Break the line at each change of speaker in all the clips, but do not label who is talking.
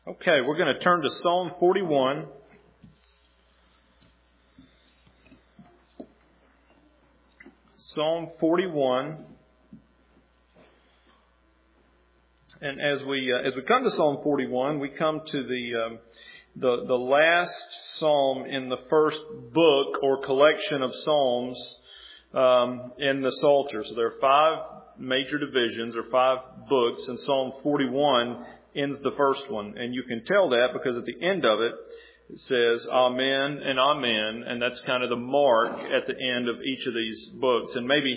Okay, we're going to turn to Psalm 41. Psalm 41. And as we come to Psalm 41, we come to the last psalm in the first book or collection of psalms in the Psalter. So there are 5 major divisions or 5 books, and Psalm 41 ends the first one. And you can tell that because at the end of it, it says Amen and Amen, and that's kind of the mark at the end of each of these books. And maybe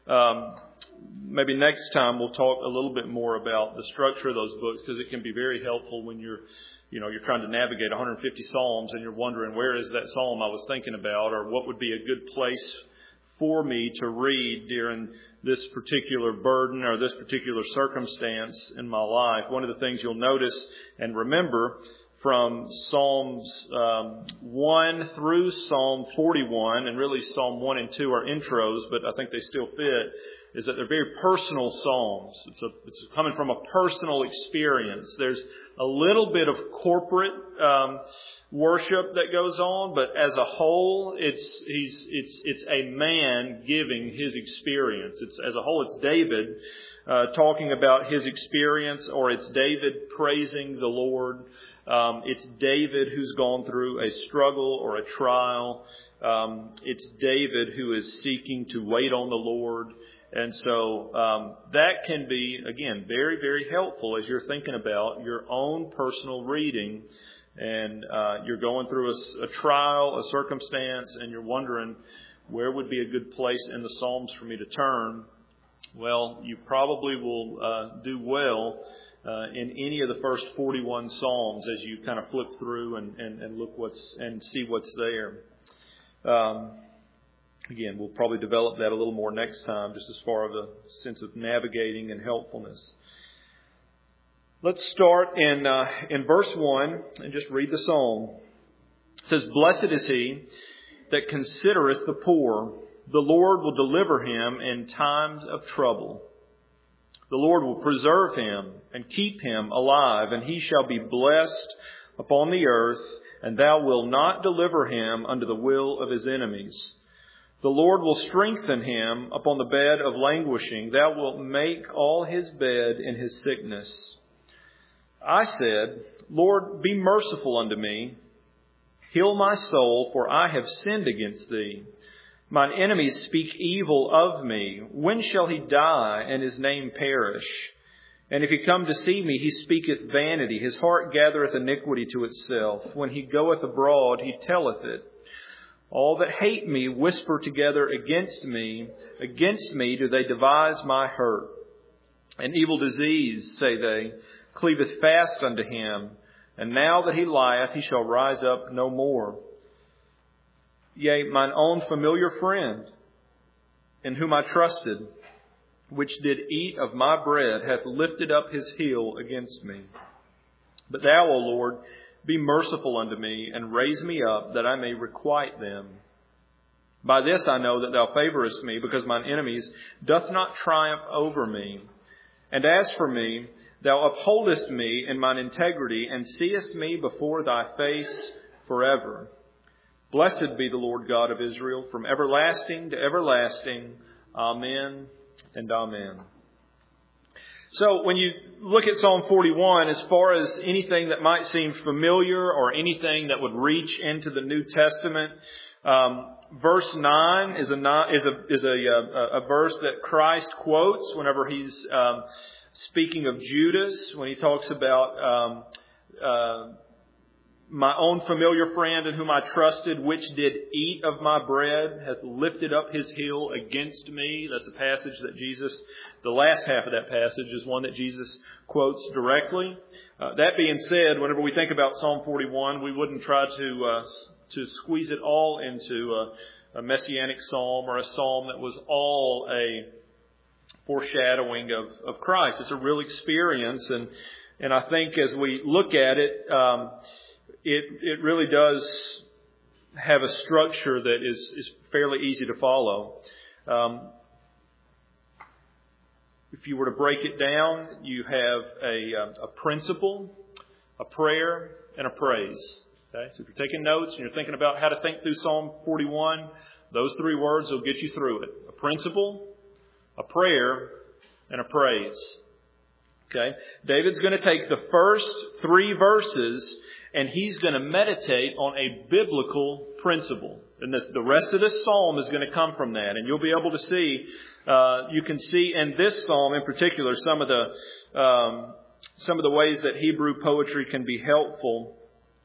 next time we'll talk a little bit more about the structure of those books, because it can be very helpful when you're trying to navigate 150 psalms and you're wondering, where is that psalm I was thinking about, or what would be a good place for me to read during this particular burden or this particular circumstance in my life. One of the things you'll notice and remember from Psalms 1 through Psalm 41, and really Psalm 1 and 2 are intros, but I think they still fit, is that they're very personal psalms. It's coming from a personal experience. There's a little bit of corporate worship that goes on, but as a whole, it's a man giving his experience. As a whole, it's David talking about his experience, or it's David praising the Lord. It's David who's gone through a struggle or a trial. It's David who is seeking to wait on the Lord. And so that can be, again, very, very helpful as you're thinking about your own personal reading, and you're going through a trial, a circumstance, and you're wondering, where would be a good place in the Psalms for me to turn? Well, you probably will do well in any of the first 41 Psalms as you kind of flip through and look and see what's there. Again, we'll probably develop that a little more next time, just as far as a sense of navigating and helpfulness. Let's start in verse 1 and just read the psalm. It says, "Blessed is he that considereth the poor. The Lord will deliver him in times of trouble. The Lord will preserve him and keep him alive, and he shall be blessed upon the earth, and thou wilt not deliver him unto the will of his enemies. The Lord will strengthen him upon the bed of languishing. Thou wilt make all his bed in his sickness. I said, Lord, be merciful unto me. Heal my soul, for I have sinned against thee. Mine enemies speak evil of me. When shall he die and his name perish? And if he come to see me, he speaketh vanity. His heart gathereth iniquity to itself. When he goeth abroad, he telleth it. All that hate me whisper together against me. Against me do they devise my hurt. An evil disease, say they, cleaveth fast unto him. And now that he lieth, he shall rise up no more. Yea, mine own familiar friend, in whom I trusted, which did eat of my bread, hath lifted up his heel against me. But thou, O Lord, be merciful unto me, and raise me up, that I may requite them. By this I know that thou favorest me, because mine enemies doth not triumph over me. And as for me, thou upholdest me in mine integrity, and seest me before thy face forever. Blessed be the Lord God of Israel, from everlasting to everlasting. Amen and amen." So when you look at Psalm 41, as far as anything that might seem familiar or anything that would reach into the New Testament, verse 9 is a verse that Christ quotes whenever he's speaking of Judas, when he talks about my own familiar friend in whom I trusted, which did eat of my bread, hath lifted up his heel against me. That's a passage that the last half of that passage is one that Jesus quotes directly. That being said, whenever we think about Psalm 41, we wouldn't try to squeeze it all into a messianic psalm or a psalm that was all a foreshadowing of Christ. It's a real experience, and I think as we look at it, it really does have a structure that is fairly easy to follow. If you were to break it down, you have a principle, a prayer, and a praise. Okay? So if you're taking notes and you're thinking about how to think through Psalm 41, those three words will get you through it. A principle, a prayer, and a praise. Okay? David's going to take the first three verses and he's going to meditate on a biblical principle. And the rest of this psalm is going to come from that. And you'll be able to see, you can see in this psalm in particular some of the ways that Hebrew poetry can be helpful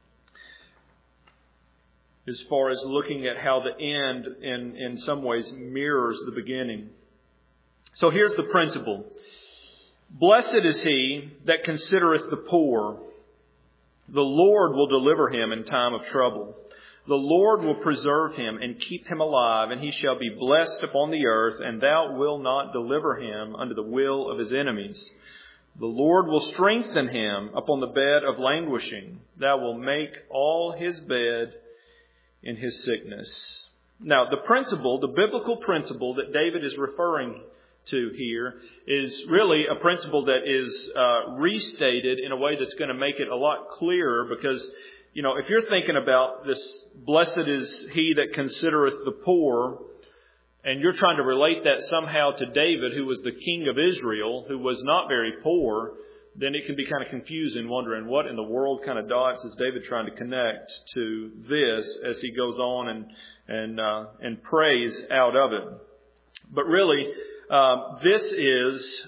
as far as looking at how the end in some ways mirrors the beginning. So here's the principle. Blessed is he that considereth the poor. The Lord will deliver him in time of trouble. The Lord will preserve him and keep him alive, and he shall be blessed upon the earth, and thou wilt not deliver him unto the will of his enemies. The Lord will strengthen him upon the bed of languishing. Thou wilt make all his bed in his sickness. Now, the biblical principle that David is referring to here is really a principle that is restated in a way that's going to make it a lot clearer, because, if you're thinking about this, blessed is he that considereth the poor, and you're trying to relate that somehow to David, who was the king of Israel, who was not very poor, then it can be kind of confusing, wondering what in the world kind of dots is David trying to connect to this as he goes on and prays out of it. But really, this is,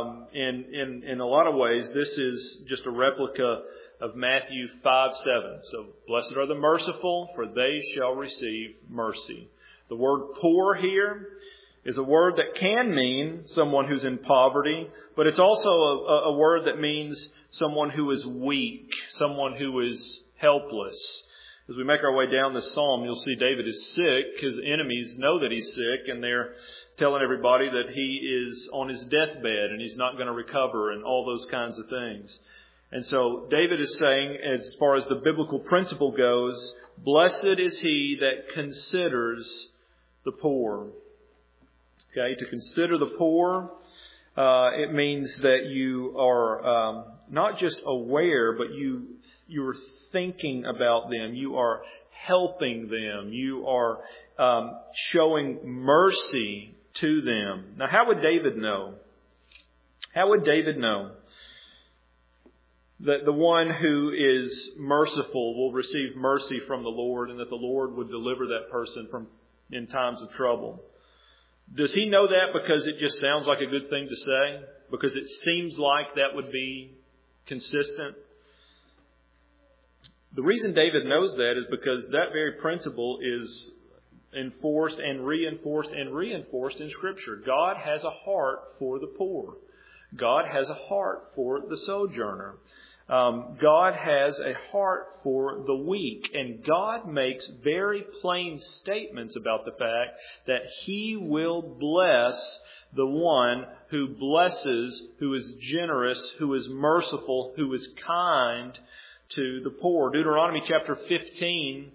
in a lot of ways, this is just a replica of Matthew 5:7. So, blessed are the merciful, for they shall receive mercy. The word poor here is a word that can mean someone who's in poverty, but it's also a word that means someone who is weak, someone who is helpless. As we make our way down this psalm, you'll see David is sick. His enemies know that he's sick, and they're telling everybody that he is on his deathbed and he's not going to recover and all those kinds of things. And so David is saying, as far as the biblical principle goes, blessed is he that considers the poor. Okay, to consider the poor, it means that you are not just aware, but you're thinking about them. You are helping them. You are showing mercy to them. Now, how would David know? How would David know that the one who is merciful will receive mercy from the Lord, and that the Lord would deliver that person in times of trouble? Does he know that because it just sounds like a good thing to say? Because it seems like that would be consistent? The reason David knows that is because that very principle is enforced and reinforced in Scripture. God has a heart for the poor. God has a heart for the sojourner. God has a heart for the weak. And God makes very plain statements about the fact that He will bless the one who blesses, who is generous, who is merciful, who is kind to the poor. Deuteronomy chapter 15,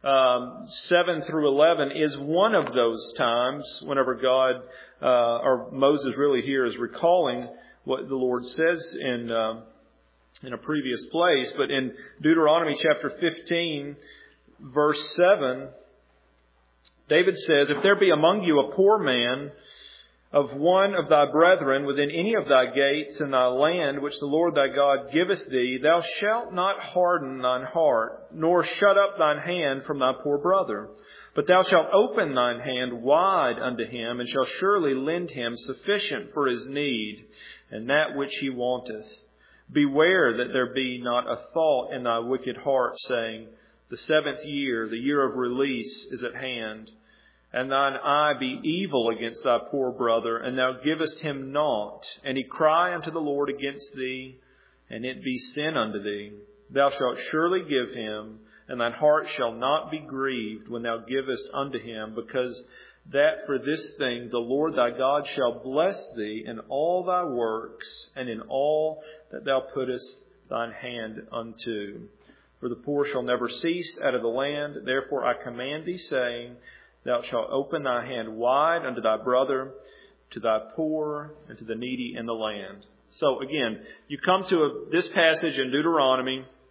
7 through 11 is one of those times whenever God, or Moses really here is recalling what the Lord says in a previous place. But in Deuteronomy chapter 15, verse 7, David says, if there be among you a poor man of one of thy brethren within any of thy gates in thy land, which the Lord thy God giveth thee, thou shalt not harden thine heart, nor shut up thine hand from thy poor brother. But thou shalt open thine hand wide unto him, and shalt surely lend him sufficient for his need, and that which he wanteth. Beware that there be not a thought in thy wicked heart, saying, the 7th year, the year of release, is at hand. And thine eye be evil against thy poor brother, and thou givest him naught. And he cry unto the Lord against thee, and it be sin unto thee. Thou shalt surely give him, and thine heart shall not be grieved when thou givest unto him, because that for this thing the Lord thy God shall bless thee in all thy works, and in all that thou puttest thine hand unto. For the poor shall never cease out of the land. Therefore I command thee, saying, thou shalt open thy hand wide unto thy brother, to thy poor, and to the needy in the land. So again, you come to this passage in Deuteronomy,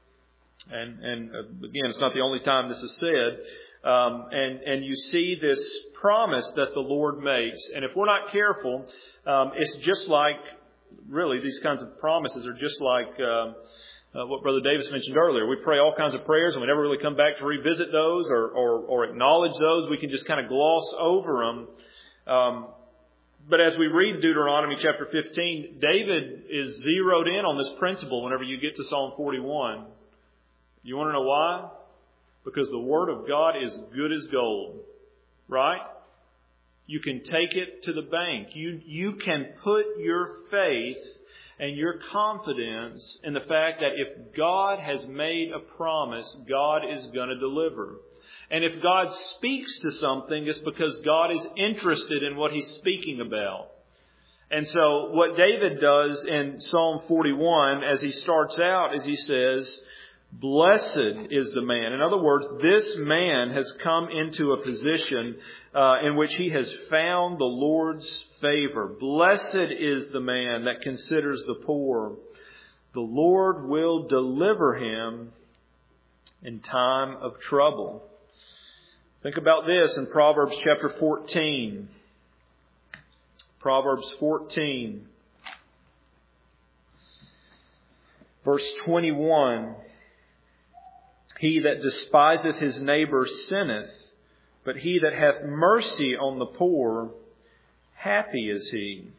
And again, it's not the only time this is said. And you see this promise that the Lord makes. And if we're not careful, it's just like, really, these kinds of promises are just like what Brother Davis mentioned earlier. We pray all kinds of prayers and we never really come back to revisit those or acknowledge those. We can just kind of gloss over them. But as we read Deuteronomy chapter 15, David is zeroed in on this principle whenever you get to Psalm 41. You want to know why? Because the Word of God is good as gold. Right? You can take it to the bank. You can put your faith and your confidence in the fact that if God has made a promise, God is going to deliver. And if God speaks to something, it's because God is interested in what He's speaking about. And so what David does in Psalm 41, as he starts out, is he says, "Blessed is the man." In other words, this man has come into a position in which he has found the Lord's favor. Blessed is the man that considers the poor. The Lord will deliver him in time of trouble. Think about this in Proverbs chapter 14. Proverbs 14, verse 21. "He that despiseth his neighbor sinneth, but he that hath mercy on the poor, happy is he."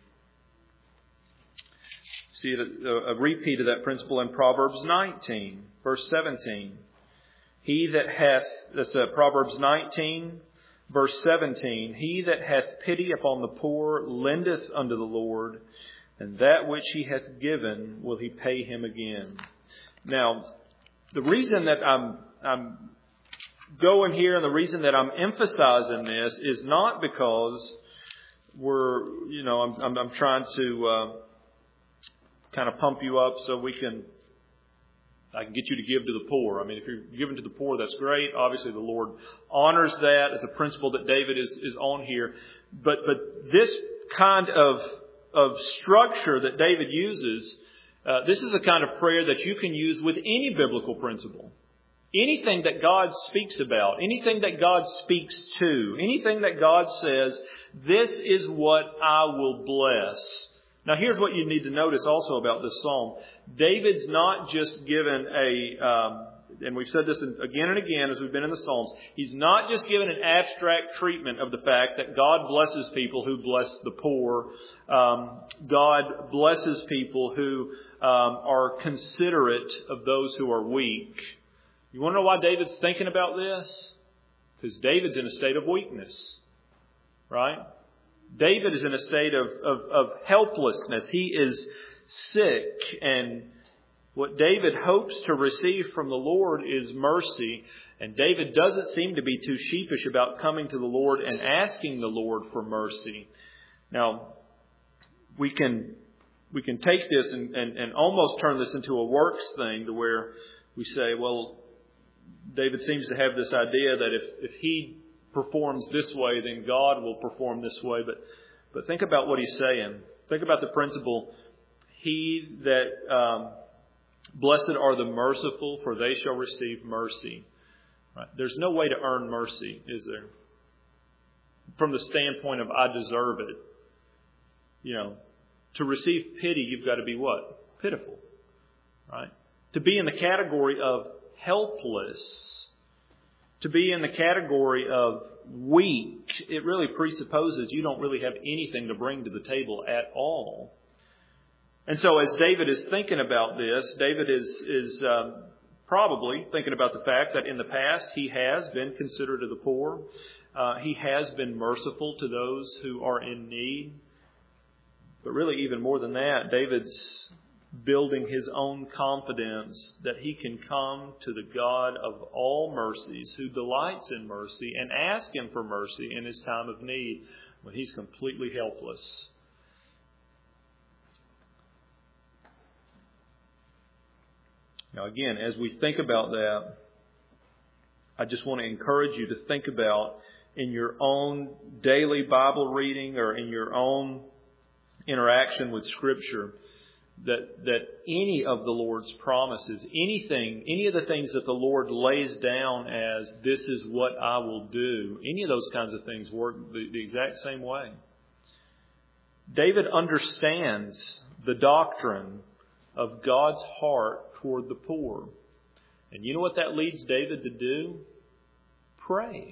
See a repeat of that principle in Proverbs 19, verse 17. He that hath, that's Proverbs 19, verse 17. "He that hath pity upon the poor lendeth unto the Lord, and that which he hath given will he pay him again." Now, the reason that I'm going here and the reason that I'm emphasizing this is not because I'm trying to kind of pump you up so I can get you to give to the poor. I mean, if you're giving to the poor, that's great. Obviously, the Lord honors that. It's a principle that David is on here. But this kind of structure that David uses, this is a kind of prayer that you can use with any biblical principle. Anything that God speaks about, anything that God speaks to, anything that God says, this is what I will bless. Now, here's what you need to notice also about this psalm. David's not just given and we've said this again and again as we've been in the Psalms, he's not just given an abstract treatment of the fact that God blesses people who bless the poor. God blesses people who are considerate of those who are weak. You want to know why David's thinking about this? Because David's in a state of weakness, right? David is in a state of helplessness. He is sick, and what David hopes to receive from the Lord is mercy. And David doesn't seem to be too sheepish about coming to the Lord and asking the Lord for mercy. Now, we can take this and almost turn this into a works thing to where we say, well, David seems to have this idea that if he performs this way, then God will perform this way. But think about what he's saying. Think about the principle. He that blessed are the merciful, for they shall receive mercy. Right? There's no way to earn mercy, is there? From the standpoint of I deserve it. To receive pity, you've got to be what? Pitiful. Right? To be in the category of helpless, to be in the category of weak, it really presupposes you don't really have anything to bring to the table at all. And so as David is thinking about this, David is probably thinking about the fact that in the past he has been considerate of the poor. He has been merciful to those who are in need. But really even more than that, David's building his own confidence that he can come to the God of all mercies, who delights in mercy, and ask Him for mercy in his time of need when he's completely helpless. Now again, as we think about that, I just want to encourage you to think about in your own daily Bible reading or in your own interaction with Scripture, that any of the Lord's promises, any of the things that the Lord lays down as this is what I will do, any of those kinds of things work the exact same way. David understands the doctrine of God's heart toward the poor. And you know what that leads David to do? Pray.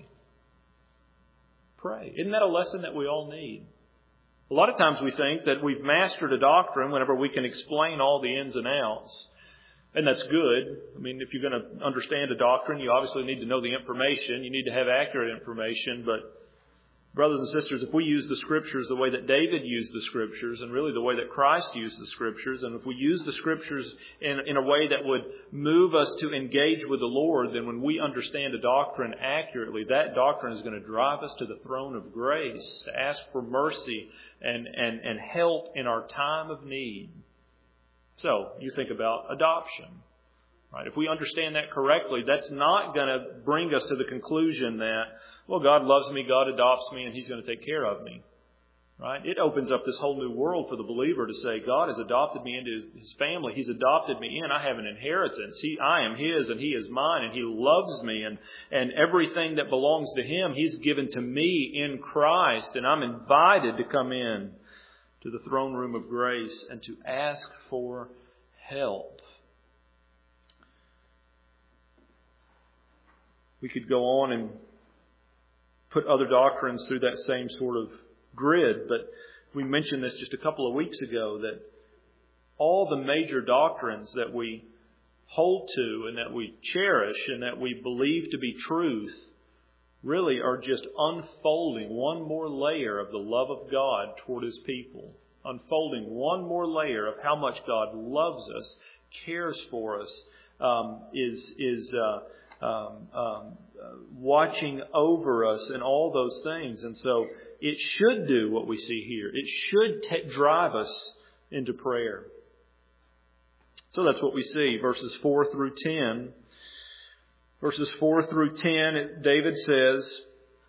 Pray. Isn't that a lesson that we all need? A lot of times we think that we've mastered a doctrine whenever we can explain all the ins and outs. And that's good. I mean, if you're going to understand a doctrine, you obviously need to know the information. You need to have accurate information. But brothers and sisters, if we use the Scriptures the way that David used the Scriptures, and really the way that Christ used the Scriptures, and if we use the Scriptures in a way that would move us to engage with the Lord, then when we understand a doctrine accurately, that doctrine is going to drive us to the throne of grace, to ask for mercy and help in our time of need. So, you think about adoption. Right? If we understand that correctly, that's not going to bring us to the conclusion that, well, God loves me, God adopts me, and He's going to take care of me. Right? It opens up this whole new world for the believer to say, God has adopted me into His family. He's adopted me in. I have an inheritance. I am His and He is mine, and He loves me. And everything that belongs to Him, He's given to me in Christ. And I'm invited to come in to the throne room of grace and to ask for help. We could go on and put other doctrines through that same sort of grid, but we mentioned this just a couple of weeks ago, that all the major doctrines that we hold to and that we cherish and that we believe to be truth really are just unfolding one more layer of the love of God toward His people. Unfolding one more layer of how much God loves us, cares for us, watching over us and all those things. And so it should do what we see here. It should drive us into prayer. So that's what we see. Verses 4 through 10. Verses 4 through 10, David says,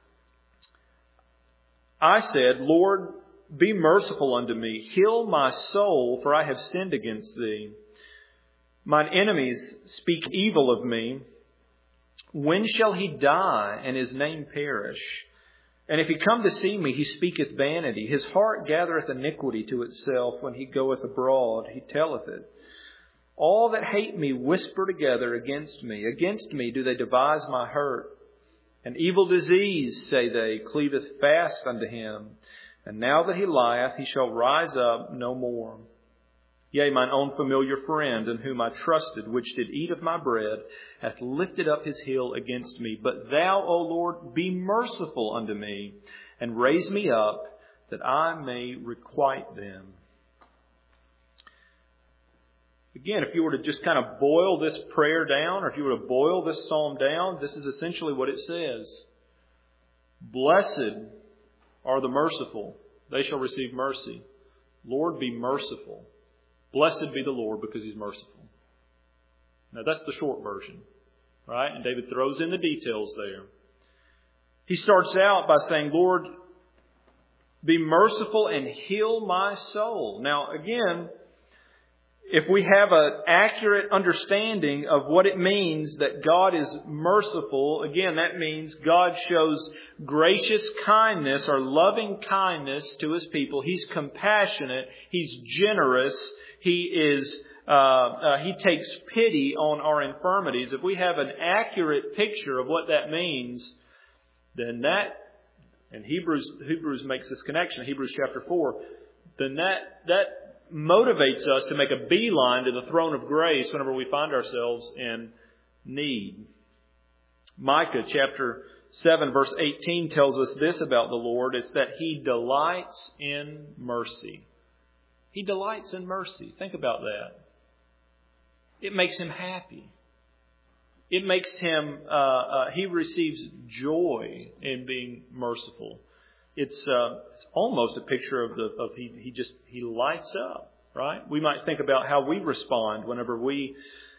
I said, Lord, be merciful unto me. Heal my soul, for I have sinned against Thee. Mine enemies speak evil of me. When shall he die, and his name perish? And if he come to see me, he speaketh vanity. His heart gathereth iniquity to itself. When he goeth abroad, he telleth it. All that hate me whisper together against me. Against me do they devise my hurt. An evil disease, say they, cleaveth fast unto him. And now that he lieth, he shall rise up no more. Yea, mine own familiar friend, in whom I trusted, which did eat of my bread, hath lifted up his heel against me. But Thou, O Lord, be merciful unto me, and raise me up, that I may requite them. Again, if you were to just kind of boil this prayer down, or if you were to boil this psalm down, this is essentially what it says. Blessed are the merciful, they shall receive mercy. Lord, be merciful. Blessed be the Lord, because He's merciful. Now that's the short version, right? And David throws in the details there. He starts out by saying, Lord, be merciful and heal my soul. Now again, if we have an accurate understanding of what it means that God is merciful, again, that means God shows gracious kindness or loving kindness to His people. He's compassionate. He's generous. He takes pity on our infirmities. If we have an accurate picture of what that means, then that, and Hebrews makes this connection, Hebrews chapter 4, then that motivates us to make a beeline to the throne of grace whenever we find ourselves in need. Micah chapter 7 verse 18 tells us this about the Lord. It's that He delights in mercy. He delights in mercy. Think about that. It makes Him happy. It makes Him, He receives joy in being merciful. It's almost a picture of he lights up, right? We might think about how we respond whenever we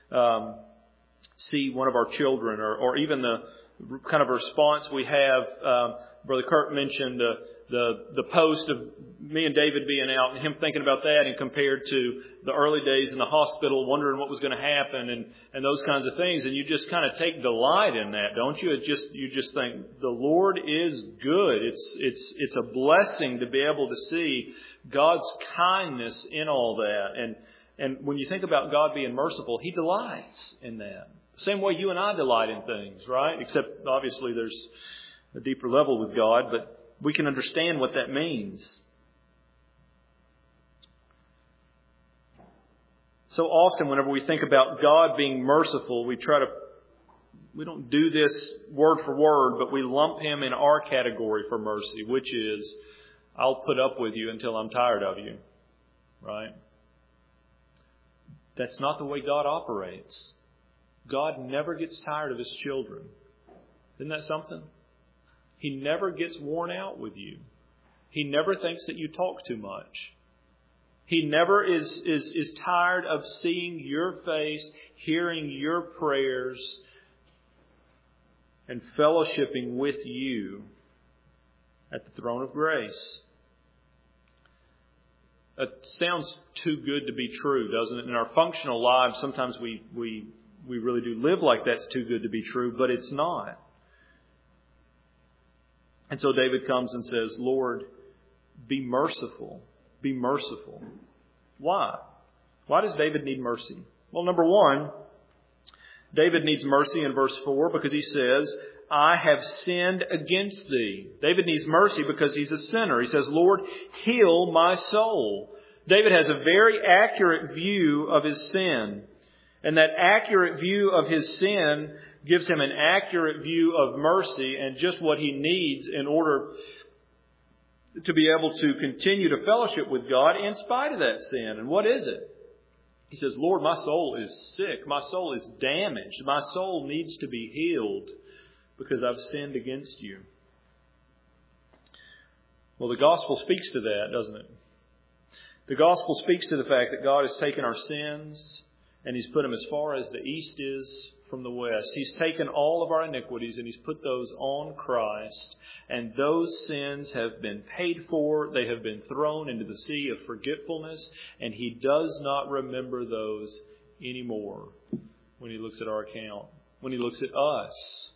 see one of our children, or even the kind of response we have. Brother Kurt mentioned the post of me and David being out and him thinking about that, and compared to the early days in the hospital, wondering what was going to happen and those kinds of things. And you just kind of take delight in that, don't you? You just think the Lord is good. It's a blessing to be able to see God's kindness in all that. And when you think about God being merciful, He delights in that. The same way you and I delight in things, right? Except obviously there's a deeper level with God, but we can understand what that means. So often whenever we think about God being merciful, we don't do this word for word, but we lump Him in our category for mercy, which is, I'll put up with you until I'm tired of you. Right? That's not the way God operates. God never gets tired of His children. Isn't that something? He never gets worn out with you. He never thinks that you talk too much. He never is tired of seeing your face, hearing your prayers, and fellowshipping with you at the throne of grace. It sounds too good to be true, doesn't it? In our functional lives, sometimes we really do live like that's too good to be true, but it's not. And so David comes and says, Lord, be merciful. Be merciful. Why? Why does David need mercy? Well, number one, David needs mercy in verse 4 because he says, I have sinned against thee. David needs mercy because he's a sinner. He says, Lord, heal my soul. David has a very accurate view of his sin. And that accurate view of his sin gives him an accurate view of mercy and just what he needs in order to be able to continue to fellowship with God in spite of that sin. And what is it? He says, Lord, my soul is sick. My soul is damaged. My soul needs to be healed because I've sinned against you. Well, the gospel speaks to that, doesn't it? The gospel speaks to the fact that God has taken our sins and He's put them as far as the east is from the west. He's taken all of our iniquities and He's put those on Christ. And those sins have been paid for. They have been thrown into the sea of forgetfulness. And He does not remember those anymore when He looks at our account, when He looks at us.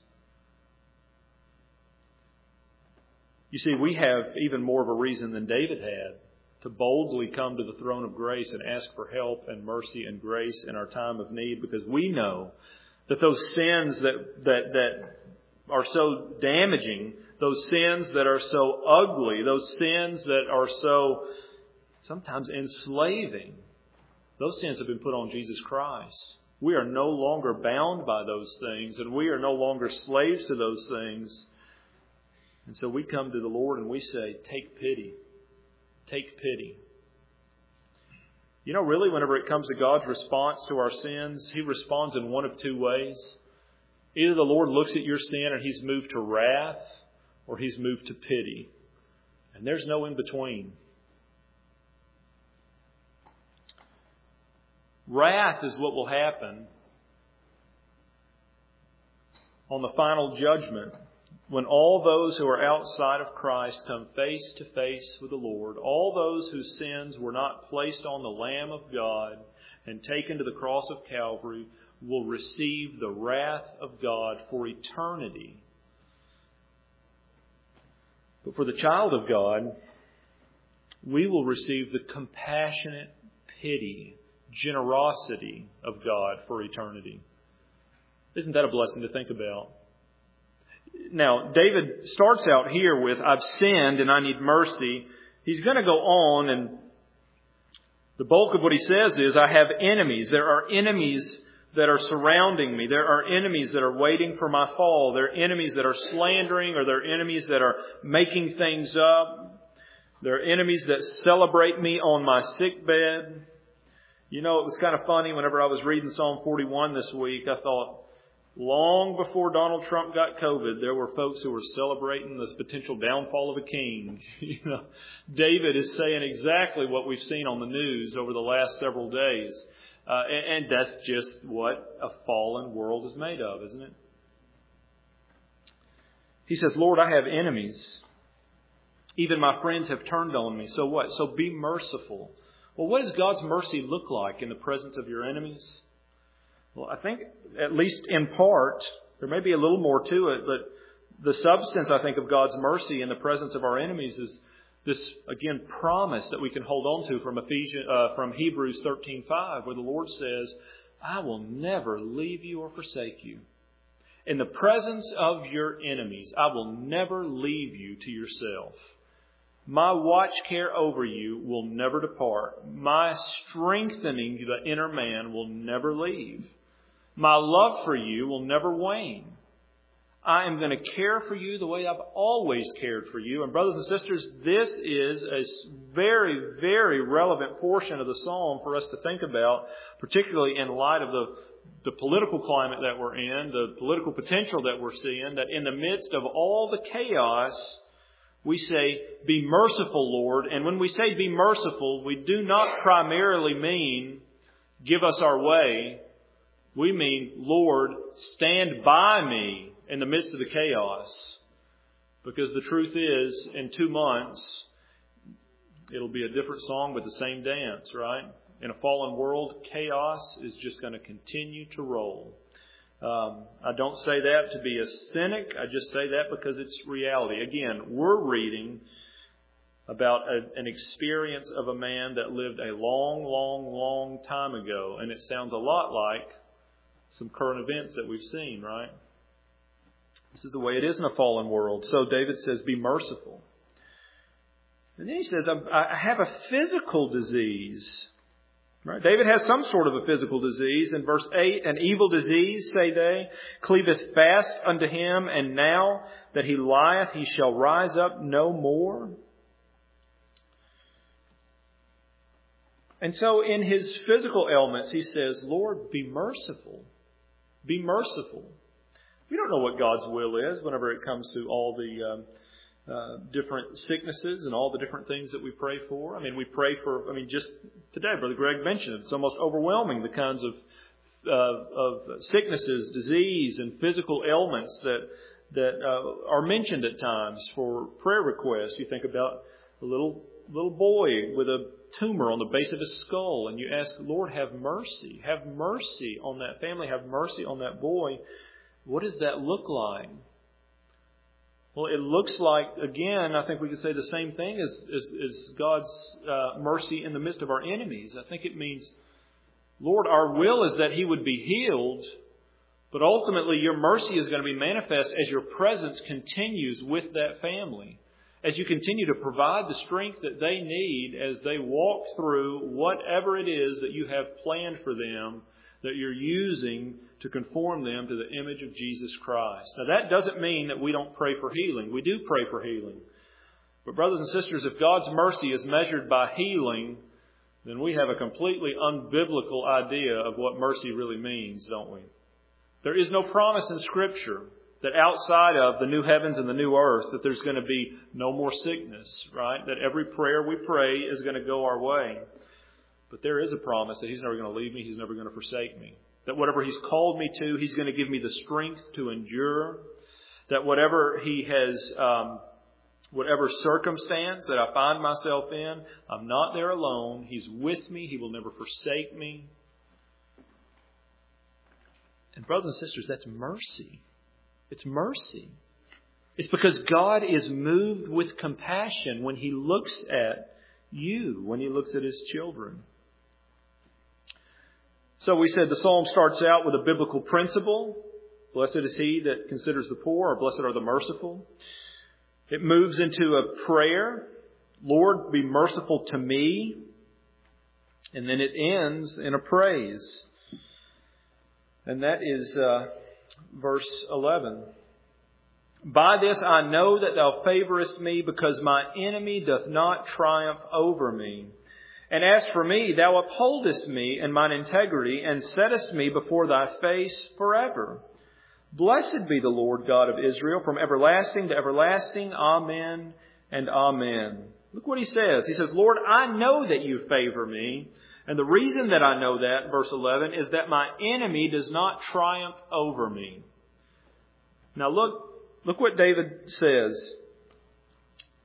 You see, we have even more of a reason than David had to boldly come to the throne of grace and ask for help and mercy and grace in our time of need, because we know that those sins that are so damaging, those sins that are so ugly, those sins that are so sometimes enslaving, those sins have been put on Jesus Christ. We are no longer bound by those things, and we are no longer slaves to those things. And so we come to the Lord and we say, take pity. Take pity. You know, really, whenever it comes to God's response to our sins, He responds in one of two ways. Either the Lord looks at your sin and He's moved to wrath, or He's moved to pity. And there's no in between. Wrath is what will happen on the final judgment, when all those who are outside of Christ come face to face with the Lord, all those whose sins were not placed on the Lamb of God and taken to the cross of Calvary will receive the wrath of God for eternity. But for the child of God, we will receive the compassionate pity, generosity of God for eternity. Isn't that a blessing to think about? Now, David starts out here with, I've sinned and I need mercy. He's going to go on, and the bulk of what he says is, I have enemies. There are enemies that are surrounding me. There are enemies that are waiting for my fall. There are enemies that are slandering, or there are enemies that are making things up. There are enemies that celebrate me on my sick bed. You know, it was kind of funny whenever I was reading Psalm 41 this week. I thought, long before Donald Trump got COVID, there were folks who were celebrating the potential downfall of a king. You know, David is saying exactly what we've seen on the news over the last several days. And that's just what a fallen world is made of, isn't it? He says, Lord, I have enemies. Even my friends have turned on me. So what? So be merciful. Well, what does God's mercy look like in the presence of your enemies? Well, I think, at least in part, there may be a little more to it, but the substance, I think, of God's mercy in the presence of our enemies is this, again, promise that we can hold on to from Hebrews 13:5, where the Lord says, I will never leave you or forsake you. In the presence of your enemies, I will never leave you to yourself. My watch care over you will never depart. My strengthening the inner man will never leave. My love for you will never wane. I am going to care for you the way I've always cared for you. And brothers and sisters, this is a very, very relevant portion of the psalm for us to think about, particularly in light of the political climate that we're in, the political potential that we're seeing, that in the midst of all the chaos, we say, be merciful, Lord. And when we say be merciful, we do not primarily mean give us our way. We mean, Lord, stand by me in the midst of the chaos. Because the truth is, in 2 months, it'll be a different song but the same dance, right? In a fallen world, chaos is just going to continue to roll. I don't say that to be a cynic. I just say that because it's reality. Again, we're reading about an experience of a man that lived a long, long, long time ago. And it sounds a lot like some current events that we've seen, right? This is the way it is in a fallen world. So David says, be merciful. And then he says, I have a physical disease. Right? David has some sort of a physical disease. In verse 8, an evil disease, say they, cleaveth fast unto him, and now that he lieth, he shall rise up no more. And so in his physical ailments, he says, Lord, be merciful. Be merciful. We don't know what God's will is whenever it comes to all the different sicknesses and all the different things that we pray for. We pray for, just today, Brother Greg mentioned it. It's almost overwhelming, the kinds of sicknesses, disease, and physical ailments that are mentioned at times for prayer requests. You think about a little boy with a tumor on the base of his skull, and you ask, Lord, have mercy. Have mercy on that family. Have mercy on that boy. What does that look like? Well, it looks like, again, I think we could say the same thing as God's mercy in the midst of our enemies. I think it means, Lord, our will is that he would be healed, but ultimately your mercy is going to be manifest as your presence continues with that family, as you continue to provide the strength that they need as they walk through whatever it is that you have planned for them, that you're using to conform them to the image of Jesus Christ. Now, that doesn't mean that we don't pray for healing. We do pray for healing. But brothers and sisters, if God's mercy is measured by healing, then we have a completely unbiblical idea of what mercy really means, don't we? There is no promise in Scripture that outside of the new heavens and the new earth, that there's going to be no more sickness, right? That every prayer we pray is going to go our way. But there is a promise that He's never going to leave me. He's never going to forsake me. That whatever He's called me to, He's going to give me the strength to endure. That whatever He has, whatever circumstance that I find myself in, I'm not there alone. He's with me. He will never forsake me. And brothers and sisters, that's mercy. It's mercy. It's because God is moved with compassion when He looks at you, when He looks at His children. So we said the psalm starts out with a biblical principle. Blessed is he that considers the poor, or blessed are the merciful. It moves into a prayer. Lord, be merciful to me. And then it ends in a praise. And that is verse 11. By this I know that thou favorest me, because my enemy doth not triumph over me. And as for me, thou upholdest me in mine integrity, and settest me before thy face forever. Blessed be the Lord God of Israel, from everlasting to everlasting. Amen and amen. Look what he says. He says, Lord, I know that you favor me. And the reason that I know that, verse 11, is that my enemy does not triumph over me. Now look what David says.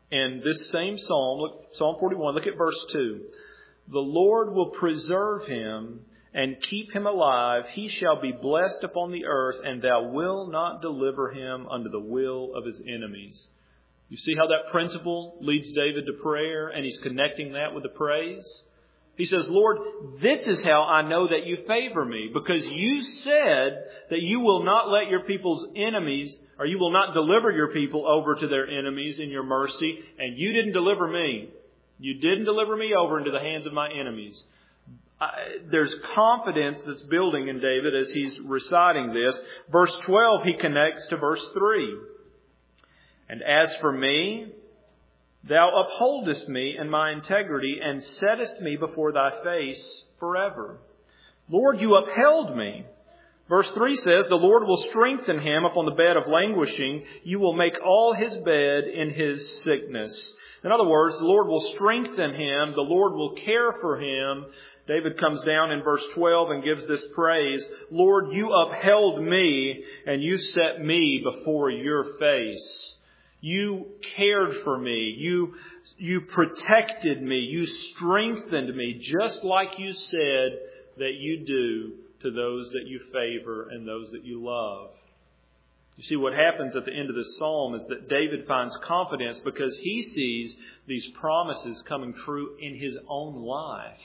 in this same psalm, look, Psalm 41, look at verse 2. The Lord will preserve him and keep him alive. He shall be blessed upon the earth, and thou wilt not deliver him unto the will of his enemies. You see how that principle leads David to prayer, and he's connecting that with the praise? He says, Lord, this is how I know that you favor me, because you said that you will not let your people's enemies, or you will not deliver your people over to their enemies in your mercy, and you didn't deliver me. You didn't deliver me over into the hands of my enemies. There's confidence that's building in David as he's reciting this. Verse 12, he connects to verse 3. And as for me, thou upholdest me in my integrity, and settest me before thy face forever. Lord, you upheld me. Verse 3 says, the Lord will strengthen him upon the bed of languishing. You will make all his bed in his sickness. In other words, the Lord will strengthen him. The Lord will care for him. David comes down in verse 12 and gives this praise. Lord, you upheld me, and you set me before your face. You cared for me. You protected me. You strengthened me, just like you said that you do to those that you favor and those that you love. You see, what happens at the end of this psalm is that David finds confidence because he sees these promises coming true in his own life.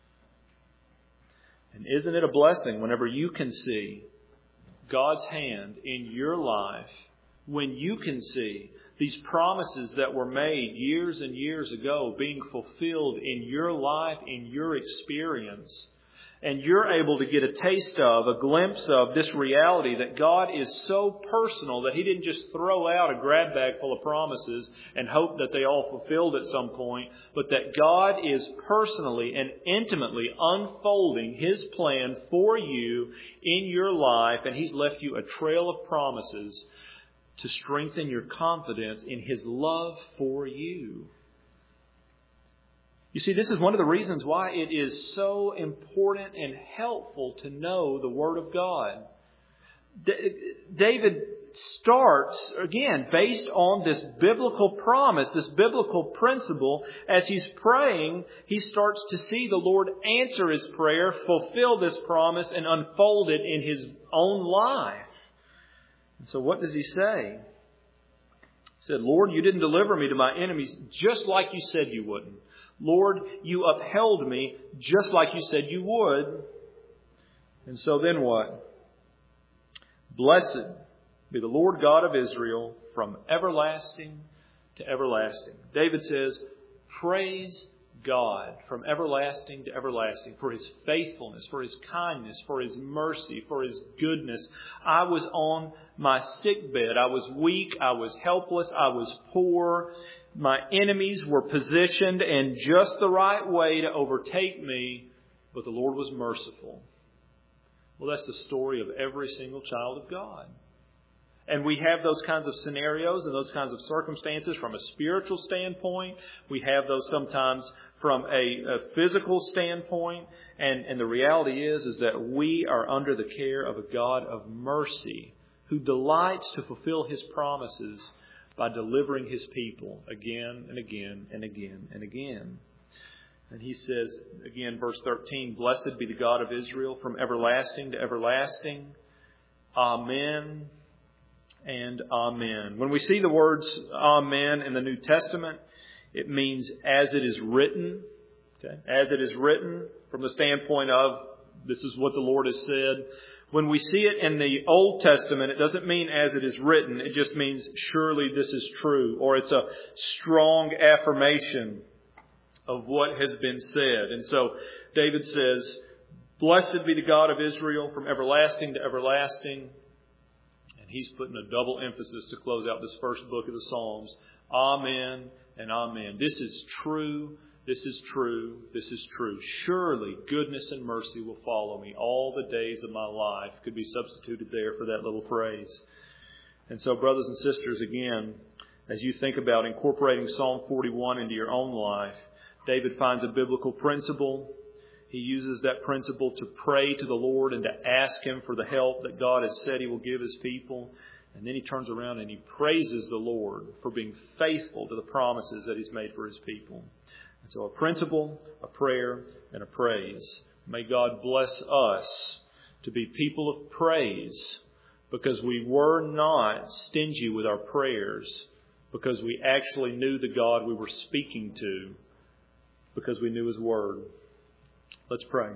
And isn't it a blessing whenever you can see God's hand in your life, when you can see these promises that were made years and years ago being fulfilled in your life, in your experience, and you're able to get a taste of, a glimpse of this reality that God is so personal that He didn't just throw out a grab bag full of promises and hope that they all fulfilled at some point, but that God is personally and intimately unfolding His plan for you in your life, and He's left you a trail of promises to strengthen your confidence in His love for you. You see, this is one of the reasons why it is so important and helpful to know the Word of God. David starts, again, based on this biblical promise, this biblical principle. As he's praying, he starts to see the Lord answer his prayer, fulfill this promise, and unfold it in his own life. And so what does he say? He said, Lord, you didn't deliver me to my enemies just like you said you wouldn't. Lord, you upheld me just like you said you would. And so then what? Blessed be the Lord God of Israel from everlasting to everlasting. David says, praise God from everlasting to everlasting for His faithfulness, for His kindness, for His mercy, for His goodness. I was on my sick bed. I was weak. I was helpless. I was poor. My enemies were positioned in just the right way to overtake me, but the Lord was merciful. Well, that's the story of every single child of God. And we have those kinds of scenarios and those kinds of circumstances from a spiritual standpoint. We have those sometimes from a physical standpoint. And the reality is that we are under the care of a God of mercy who delights to fulfill His promises by delivering His people again and again and again and again. And He says, again, verse 13, Blessed be the God of Israel from everlasting to everlasting. Amen and amen. When we see the words amen in the New Testament, it means as it is written. Okay? As it is written from the standpoint of this is what the Lord has said. When we see it in the Old Testament, it doesn't mean as it is written. It just means surely this is true, or it's a strong affirmation of what has been said. And so David says, Blessed be the God of Israel from everlasting to everlasting. And he's putting a double emphasis to close out this first book of the Psalms. Amen and amen. This is true. This is true. This is true. Surely goodness and mercy will follow me all the days of my life. Could be substituted there for that little phrase. And so, brothers and sisters, again, as you think about incorporating Psalm 41 into your own life, David finds a biblical principle. He uses that principle to pray to the Lord and to ask Him for the help that God has said He will give His people. And then he turns around and he praises the Lord for being faithful to the promises that He's made for His people. And so a principle, a prayer, and a praise. May God bless us to be people of praise, because we were not stingy with our prayers, because we actually knew the God we were speaking to, because we knew His Word. Let's pray.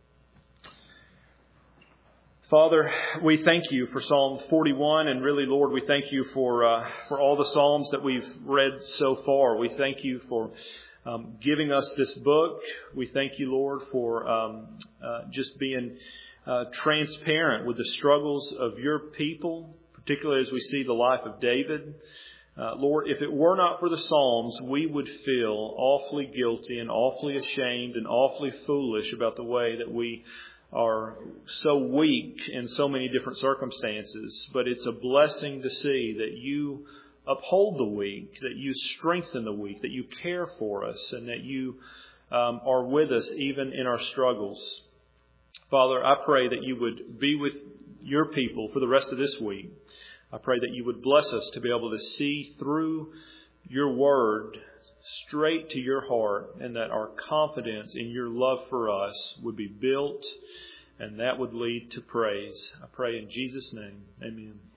Father, we thank You for Psalm 41, and really, Lord, we thank You for all the Psalms that we've read so far. We thank You for giving us this book. We thank You, Lord, for just being transparent with the struggles of Your people, particularly as we see the life of David. Lord, if it were not for the Psalms, we would feel awfully guilty and awfully ashamed and awfully foolish about the way that we are so weak in so many different circumstances. But it's a blessing to see that You uphold the weak, that You strengthen the weak, that You care for us, and that You are with us even in our struggles. Father, I pray that You would be with Your people for the rest of this week. I pray that You would bless us to be able to see through Your Word straight to Your heart, and that our confidence in Your love for us would be built, and that would lead to praise. I pray in Jesus' name. Amen.